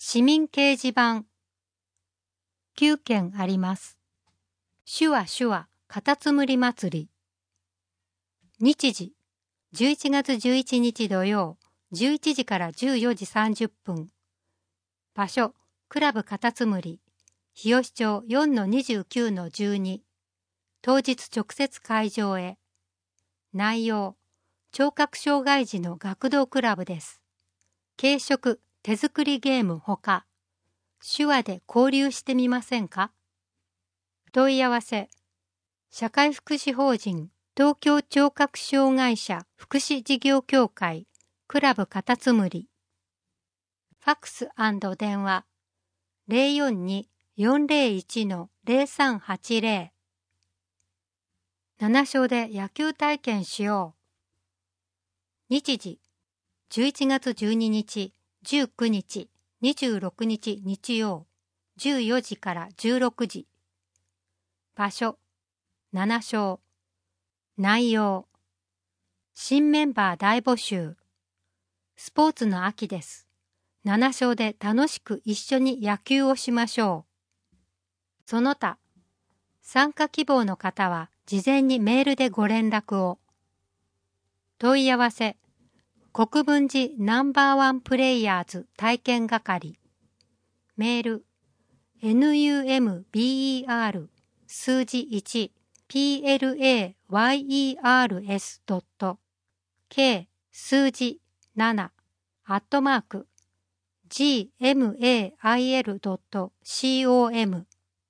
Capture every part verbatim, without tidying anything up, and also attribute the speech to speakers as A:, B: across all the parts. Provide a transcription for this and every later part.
A: 市民掲示板きゅうけんあります。手話手話カタツムリ祭り。日時じゅういちがつじゅういちにち土曜じゅういちじからじゅうよじさんじゅっぷん。場所クラブカタツムリ日吉町 よんのにじゅうきゅうのじゅうに。当日直接会場へ。内容聴覚障害児の学童クラブです。軽食手作りゲームほか手話で交流してみませんか。問い合わせ社会福祉法人東京聴覚障害者福祉事業協会クラブカタツムリ。ファックス&電話 ゼロよんに よんゼロいち の ゼロさんはちゼロ。七小で野球体験しよう。日時じゅういちがつじゅうににち、じゅうくにち、にじゅうろくにち日曜じゅうよじからじゅうろくじ。場所七小。内容新メンバー大募集。スポーツの秋です。七小で楽しく一緒に野球をしましょう。その他参加希望の方は事前にメールでご連絡を。問い合わせ国分寺ナンバーワンプレイヤーズ体験係。メール エヌユーエムビーイーアール 数字いち プライヤース ドット K 数字ななアットマーク ジーエムエーアイエル ドット コム。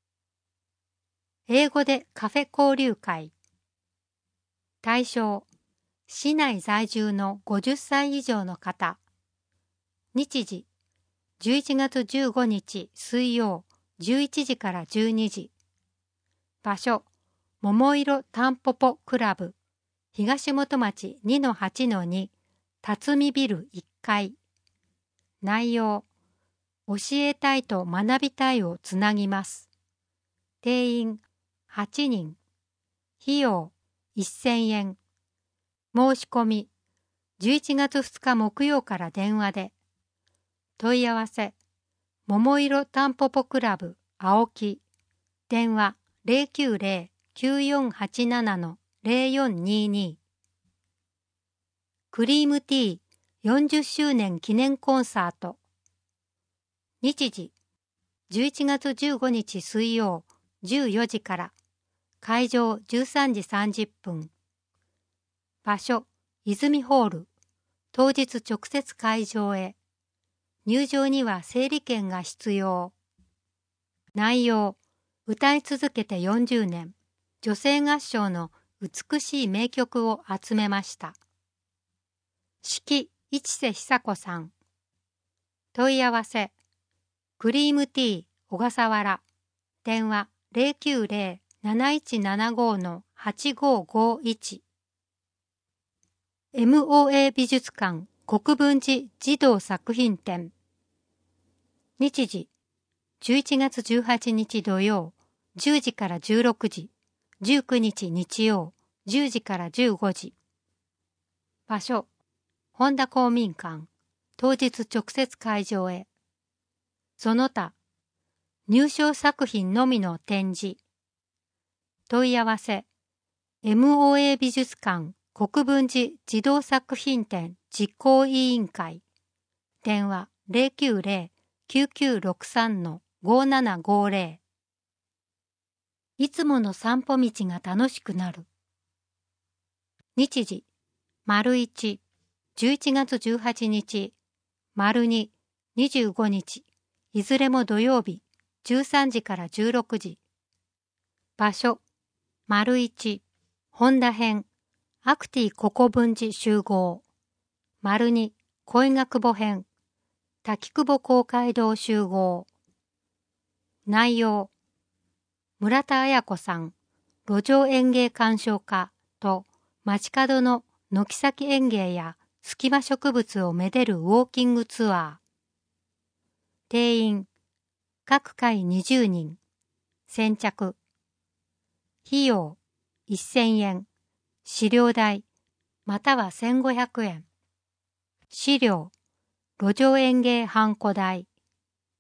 A: 英語でカフェ交流会。対象市内在住のごじゅっさい以上の方。日時じゅういちがつじゅうごにち水曜じゅういちじからじゅうにじ。場所桃色たんぽぽクラブ東本町 にのはちのに 辰巳ビルいっかい。内容教えたいと学びたいをつなぎます。定員はちにん。費用せんえん。申し込みじゅういちがつふつか木曜から電話で。問い合わせ桃色たんぽぽクラブ青木電話 ゼロきゅうゼロ きゅうよんはちなな の ゼロよんにーにー。クリームティーよんじゅっしゅうねん記念コンサート。日時じゅういちがつじゅうごにち水曜じゅうよじから。会場じゅうさんじさんじゅっぷん。場所泉ホール。当日直接会場へ。入場には整理券が必要。内容歌い続けてよんじゅうねん女性合唱の美しい名曲を集めました。指揮市瀬久子さん。問い合わせクリームティー小笠原電話 ゼロきゅうゼロ なないちななご のはちごごいち。 エムオーエー 美術館国分寺児童作品展。日時じゅういちがつじゅうはちにち土曜じゅうじからじゅうろくじ、じゅうくにち日曜じゅうじからじゅうごじ。場所本田公民館。当日直接会場へ。その他入賞作品のみの展示。問い合わせ エムオーエー 美術館国分寺児童作品展実行委員会。電話 ゼロきゅうゼロ きゅうきゅうろくさん のごななごゼロ。いつもの散歩道が楽しくなる。日時丸いち、じゅういちがつじゅうはちにち、丸に、にじゅうごにち、いずれも土曜日、じゅうさんじからじゅうろくじ。場所丸いち、本田編、アクティ国分寺集合。丸に、恋ヶ久保編、滝久保公会堂集合。内容村田彩子さん、路上園芸鑑賞家と街角の軒先園芸や隙間植物をめでるウォーキングツアー。定員各回にじゅうにん。先着。費用せんえん。資料代またはせんごひゃくえん。資料路上園芸ハンコ代。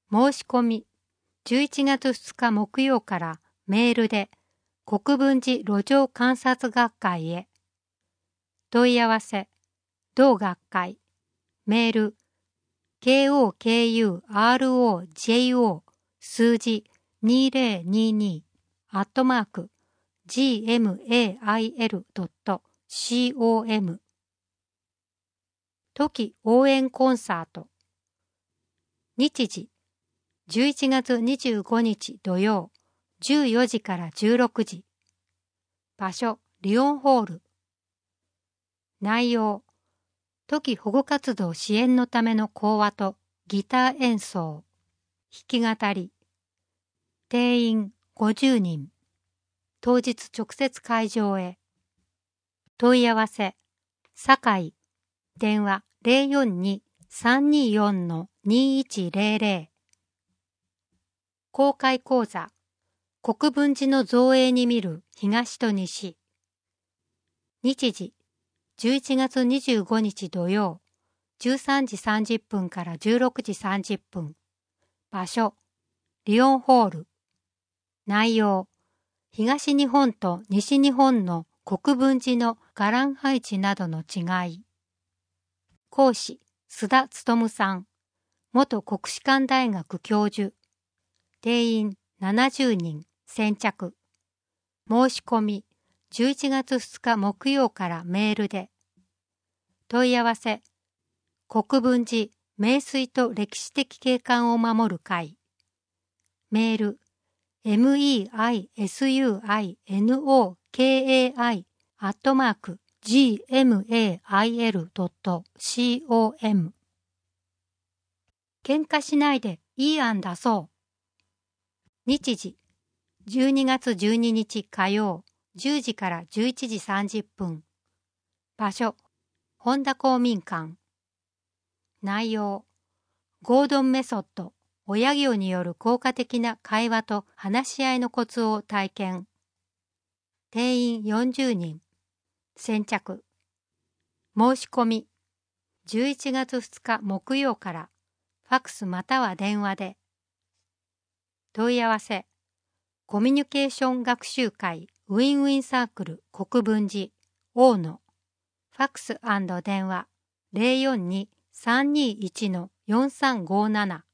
A: 申し込みじゅういちがつふつか木曜からメールで国分寺路上観察学会へ。問い合わせ同学会メール kokurojO 数字にせんにじゅうにアットマーク gmail.com 冬季応援コンサート日時じゅういちがつにじゅうごにち土曜じゅうよじからじゅうろくじ場所リオンホール内容冬季保護活動支援のための講話とギター演奏弾き語り定員ごじゅうにん当日直接会場へ問い合わせ堺電話 ゼロよんに さんによん にいちゼロゼロ公開講座国分寺の造営に見る東と西日時じゅういちがつにじゅうごにち土曜じゅうさんじさんじゅっぷんからじゅうろくじさんじゅっぷん場所リオンホール内容東日本と西日本の国分寺の伽藍配置などの違い講師須田勉さん元国士舘大学教授定員ななじゅうにん先着申し込みじゅういちがつふつか木曜からメールで問い合わせ国分寺名水と歴史的景観を守る会メール meisuinokai アットマーク gmail.com 喧嘩しないでいい案出そう日時じゅうにがつじゅうににち火曜じゅうじからじゅういちじさんじゅっぷん場所本田公民館内容ゴードンメソッド親行による効果的な会話と話し合いのコツを体験定員よんじゅうにん先着申し込みじゅういちがつふつか木曜からファクスまたは電話で問い合わせコミュニケーション学習会ウィンウィンサークル国分寺大野ファクス&電話 ゼロよんに さんにいち よんさんごなな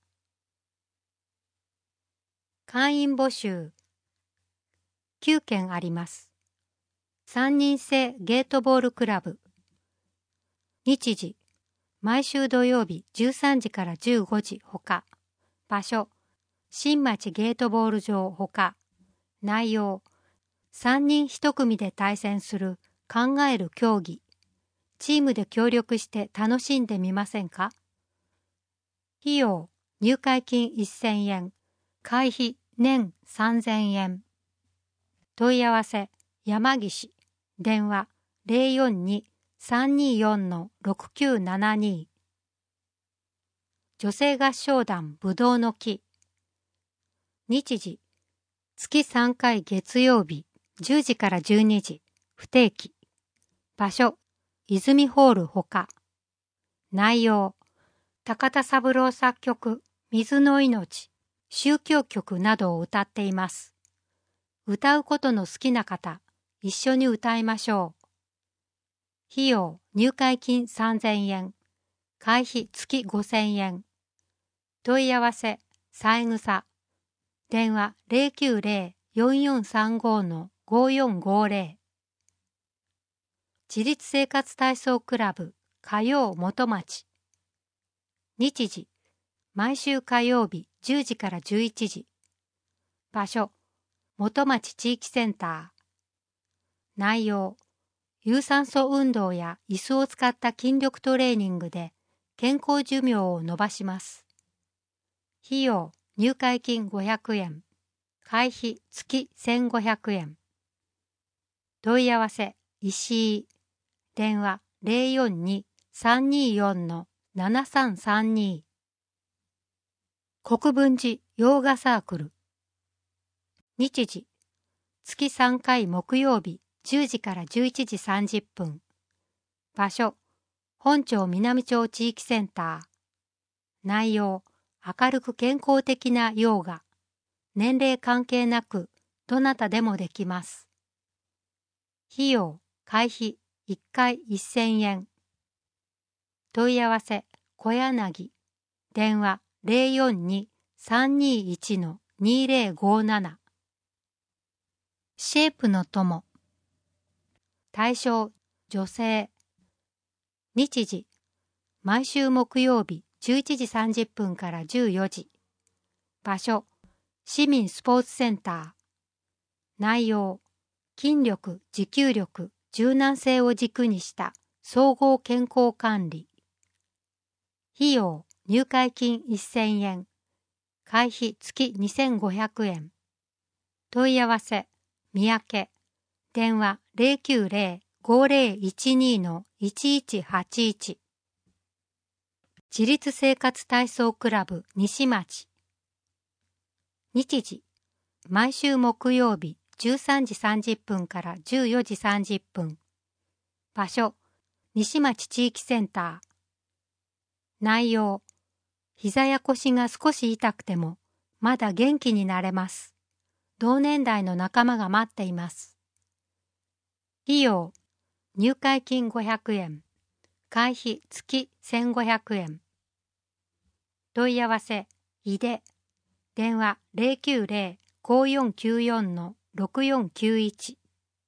A: 会員募集きゅうけんありますさんにん制ゲートボールクラブ日時毎週土曜日じゅうさんじからじゅうごじほか場所新町ゲートボール場ほか内容さんにんいち組で対戦する考える競技チームで協力して楽しんでみませんか費用入会金せんえん会費年さんぜんえん問い合わせ山岸電話 ゼロよんに さんによん ろくきゅうななに 女性合唱団ぶどうの木日時月さんかい月曜日じゅうじからじゅうにじ不定期場所泉ホールほか内容高田三郎作曲水の命宗教曲などを歌っています歌うことの好きな方一緒に歌いましょう費用入会金さんぜんえん会費月ごせんえん問い合わせ三枝電話 ゼロきゅうゼロ よんよんさんご ごよんごゼロ自立生活体操クラブ火曜元町日時毎週火曜日じゅうじからじゅういちじ場所元町地域センター内容有酸素運動や椅子を使った筋力トレーニングで健康寿命を延ばします費用入会金ごひゃくえん会費月せんごひゃくえん問い合わせ石井電話 ゼロよんに さんによん ななさんさんに 国分寺ヨーガサークル日時月さんかい木曜日じゅうじからじゅういちじさんじゅっぷん場所本町南町地域センター内容明るく健康的なヨガ。年齢関係なくどなたでもできます。費用、会費いっかいせんえん。問い合わせ、小柳。電話 ゼロよんに さんにいち にゼロごなな。シェイプの友。対象、女性。日時、毎週木曜日じゅういちじさんじゅっぷんからじゅうよじ。場所、市民スポーツセンター。内容、筋力、持久力、柔軟性を軸にした総合健康管理。費用、入会金せんえん。会費月にせんごひゃくえん。問い合わせ、三宅。電話 ゼロきゅうゼロ ごゼロいちに いちいちはちいち。自立生活体操クラブ西町。日時、毎週木曜日じゅうさんじさんじゅっぷんからじゅうよじさんじゅっぷん。場所、西町地域センター。内容、膝や腰が少し痛くてもまだ元気になれます。同年代の仲間が待っています。費用、入会金ごひゃくえん。会費月せんごひゃくえん。問い合わせ、いで。電話 ゼロきゅうゼロ ごよんきゅうよん ろくよんきゅういち。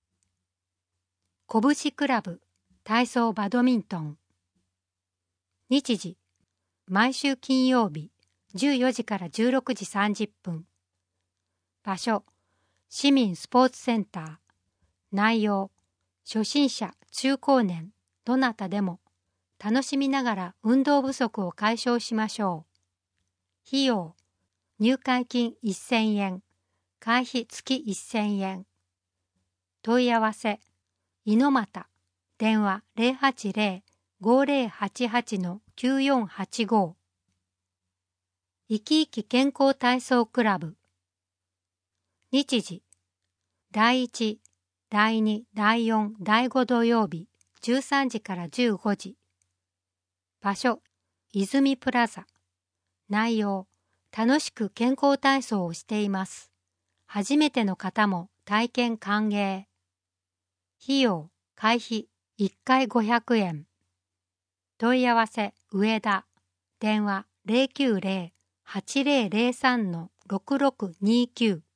A: 拳クラブ、体操バドミントン。日時、毎週金曜日じゅうよじからじゅうろくじさんじゅっぷん。場所、市民スポーツセンター。内容、初心者、中高年、どなたでも楽しみながら運動不足を解消しましょう。費用、入会金せんえん。会費月せんえん。問い合わせ、猪俣。電話 ゼロはちゼロ ごゼロはちはち きゅうよんはちご。生き生き健康体操クラブ。日時、だいいち、だいに、だいよん、だいご土曜日じゅうさんじからじゅうごじ。場所、泉プラザ。内容、楽しく健康体操をしています。初めての方も体験歓迎。費用、会費いっかいごひゃくえん。問い合わせ、上田。電話 ゼロきゅうゼロ はちゼロゼロさん ろくろくにきゅう。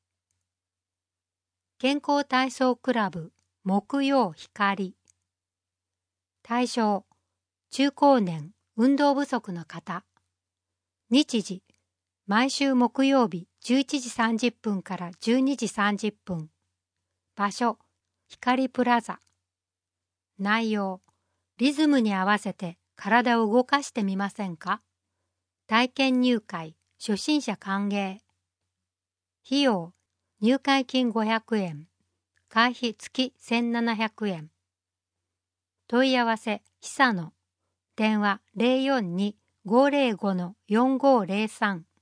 A: 健康体操クラブ、木曜光。対象、中高年、運動不足の方。日時、毎週木曜日じゅういちじさんじゅっぷんからじゅうにじさんじゅっぷん。場所、光プラザ。内容、リズムに合わせて体を動かしてみませんか？体験入会、初心者歓迎。費用、入会金ごひゃくえん。会費月せんななひゃくえん。問い合わせ、久野。電話 ゼロよんに ごゼロご よんごゼロさん。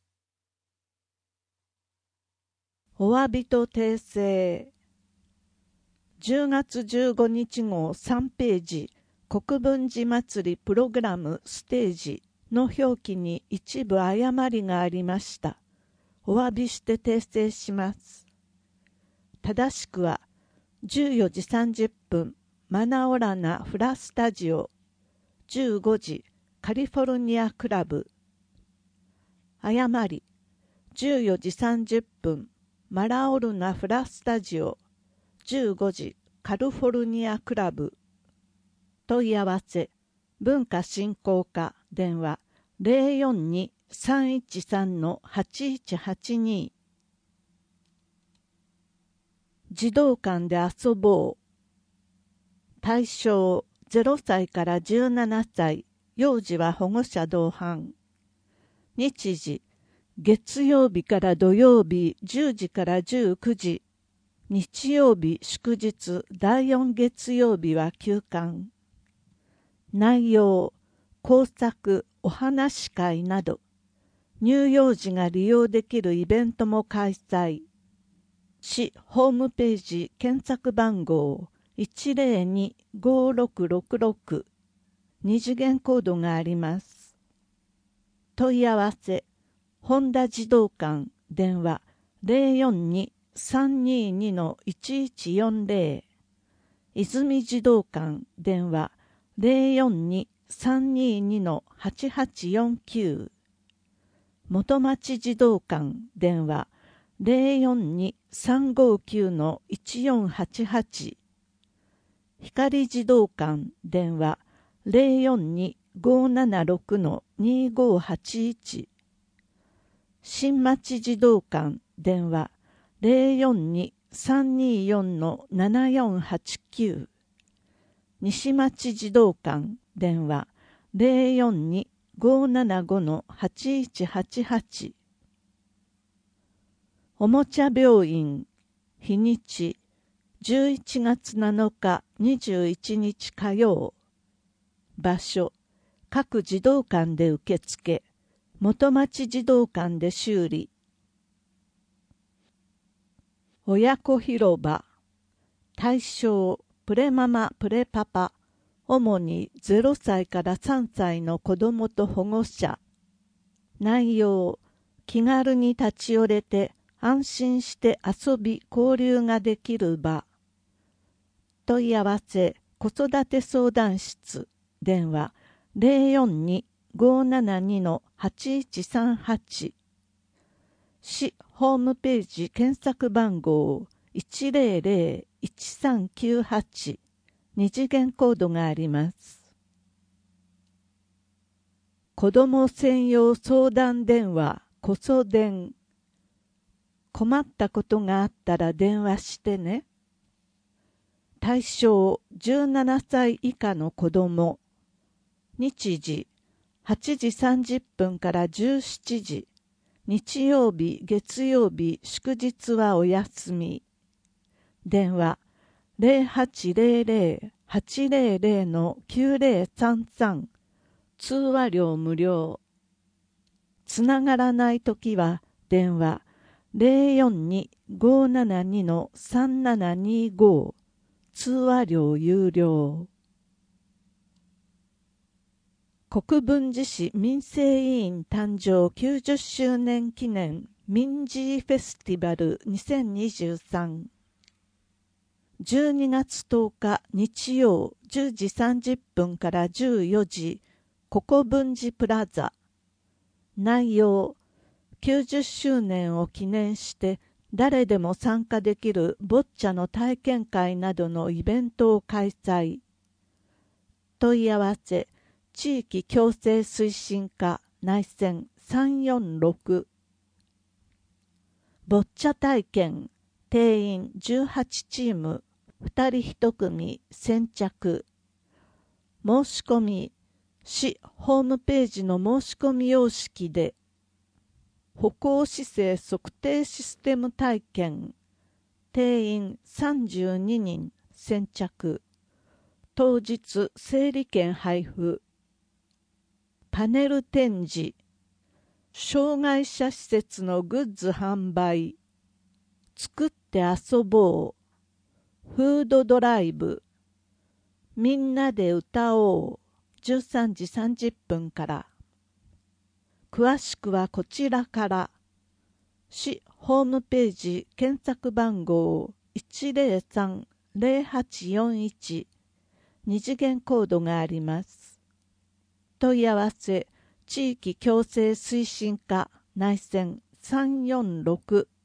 B: お詫びと訂正。じゅうがつじゅうごにち号さんページ、国分寺祭りプログラムステージの表記に一部誤りがありました。お詫びして訂正します。正しくは、じゅうよじさんじゅっぷん、マナオラナフラスタジオ、じゅうごじ、カリフォルニアクラブ。誤り、じゅうよじさんじゅっぷん、マラオルナフラスタジオ、じゅうごじ、カリフォルニアクラブ。問い合わせ、文化振興課電話 ゼロよんに さんいちさん はちいちはちに。児童館で遊ぼう。対象ゼロさいからじゅうななさい、幼児は保護者同伴。日時、月曜日から土曜日じゅうじからじゅうくじ。日曜日祝日だいよん月曜日は休館。内容、工作、お話し会など、乳幼児が利用できるイベントも開催。市ホームページ検索番号 いちゼロに ごろくろくろく。二次元コードがあります。問い合わせ、 本田児童館電話 ゼロよんに さんにに いちいちよんゼロ 泉児童館電話 ゼロよんに さんにに はちはちよんきゅう 元町児童館電話 ゼロよんに さんごきゅう いちよんはちはち 光児童館電話 ゼロよんに ごーななろく にごーはちいち 新町児童館電話 ゼロよんに さんによん ななよんはちきゅう 西町児童館電話 ゼロよんに ごーななご はちいちはちはち おもちゃ病院日にちじゅういちがつなのかにじゅういちにち火曜場所各児童館で受付元町児童館で修理親子広場対象プレママプレパパ主にゼロさいからさんさいの子どもと保護者内容気軽に立ち寄れて安心して遊び交流ができる場問い合わせ子育て相談室電話 ゼロよんに ごーななに はちいちさんはち 市ホームページ検索番号 いちゼロゼロ いちさんきゅうはち 二次元コードがあります。子ども専用相談電話こそ電困ったことがあったら電話してね。対象じゅうななさい以下の子ども日時はちじさんじゅっぷんからじゅうしちじ日曜日月曜日祝日はお休み電話 ゼロはちゼロゼロ はちゼロゼロ きゅうゼロさんさん 通話料無料つながらないときは電話 ゼロよんに ごーななに さんななにご 通話料有料国分寺市民生委員誕生きゅうじゅっしゅうねん記念民事フェスティバルにせんにじゅうさんじゅうにがつとおか日曜じゅうじさんじゅっぷんからじゅうよじ国分寺プラザ内容きゅうじゅっしゅうねんを記念して誰でも参加できるボッチャの体験会などのイベントを開催問い合わせ地域共生推進課内線さんよんろくボッチャ体験定員じゅうはちチームふたりいち組先着申し込み市ホームページの申し込み様式で歩行姿勢測定システム体験定員さんじゅうににん先着当日整理券配布パネル展示障害者施設のグッズ販売作って遊ぼうフードドライブみんなで歌おうじゅうさんじさんじゅっぷんから詳しくはこちらから市ホームページ検索番号 いちゼロさん ゼロはちよんいち 二次元コードがあります問い合わせ地域共生推進課内線さんよんろく